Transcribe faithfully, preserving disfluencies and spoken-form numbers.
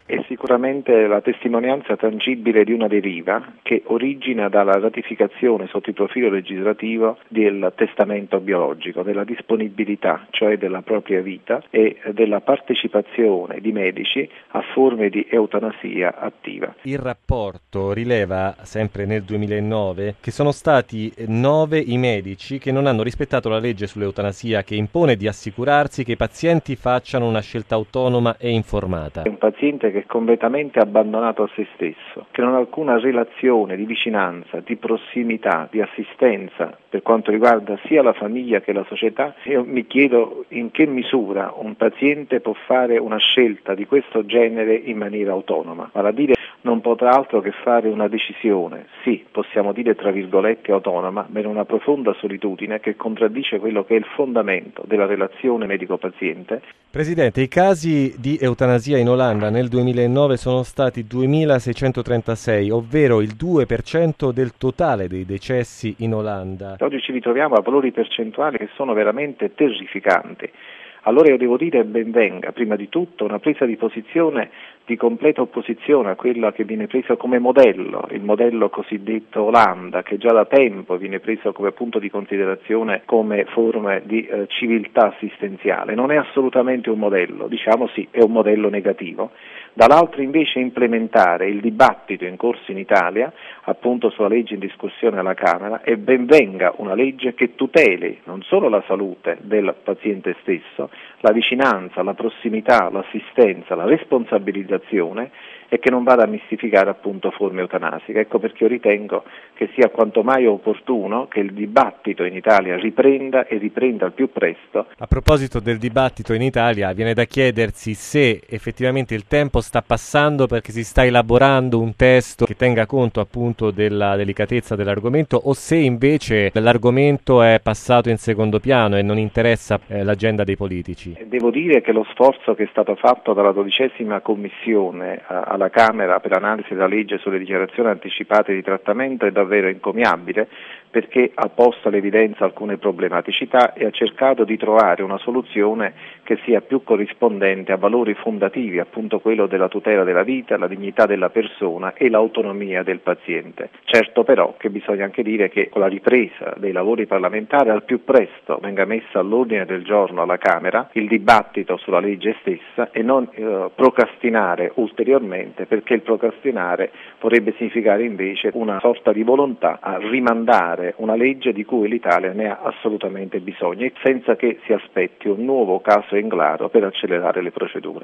È sicuramente la testimonianza tangibile di una deriva che origina dalla ratificazione sotto il profilo legislativo del testamento biologico, della disponibilità, cioè della propria vita, e della partecipazione di medici a forme di eutanasia attiva. Il rapporto rileva, sempre nel duemilanove, che sono stati nove i medici che non hanno rispettato la legge sull'eutanasia, che impone di assicurarsi che i pazienti facciano una scelta autonoma e informata. È un paziente che è completamente abbandonato a se stesso, che non ha alcuna relazione di vicinanza, di prossimità, di assistenza per quanto riguarda sia la famiglia che la società. Io mi chiedo in che misura un paziente può fare una scelta di questo genere in maniera autonoma, vale a dire non potrà altro che fare una decisione, sì, possiamo dire tra virgolette autonoma, ma in una profonda solitudine che contraddice quello che è il fondamento della relazione medico-paziente. Presidente, i casi di eutanasia in Olanda nel duemilanove sono stati duemilaseicentotrentasei, ovvero il due per cento del totale dei decessi in Olanda. Oggi ci ritroviamo a valori percentuali che sono veramente terrificanti. Allora io devo dire ben venga, prima di tutto, una presa di posizione di completa opposizione a quella che viene presa come modello, il modello cosiddetto Olanda, che già da tempo viene preso come punto di considerazione come forma di eh, civiltà assistenziale. Non è assolutamente un modello, diciamo sì, è un modello negativo. Dall'altro invece implementare il dibattito in corso in Italia, appunto sulla legge in discussione alla Camera, e ben venga una legge che tuteli non solo la salute del paziente stesso, la vicinanza, la prossimità, l'assistenza, la responsabilizzazione, e che non vada a mistificare appunto forme eutanasiche. Ecco perché io ritengo che sia quanto mai opportuno che il dibattito in Italia riprenda e riprenda al più presto. A proposito del dibattito in Italia, viene da chiedersi se effettivamente il tempo sta passando perché si sta elaborando un testo che tenga conto appunto della delicatezza dell'argomento, o se invece l'argomento è passato in secondo piano e non interessa eh, l'agenda dei politici. Devo dire che lo sforzo che è stato fatto dalla dodicesima commissione alla alla Camera per l'analisi della legge sulle dichiarazioni anticipate di trattamento è davvero encomiabile, perché ha posto all'evidenza alcune problematicità e ha cercato di trovare una soluzione che sia più corrispondente a valori fondativi, appunto quello della tutela della vita, la dignità della persona e l'autonomia del paziente. Certo però che bisogna anche dire che con la ripresa dei lavori parlamentari al più presto venga messa all'ordine del giorno alla Camera il dibattito sulla legge stessa e non eh, procrastinare ulteriormente, perché il procrastinare vorrebbe significare invece una sorta di volontà a rimandare una legge di cui l'Italia ne ha assolutamente bisogno, senza che si aspetti un nuovo caso Englaro per accelerare le procedure.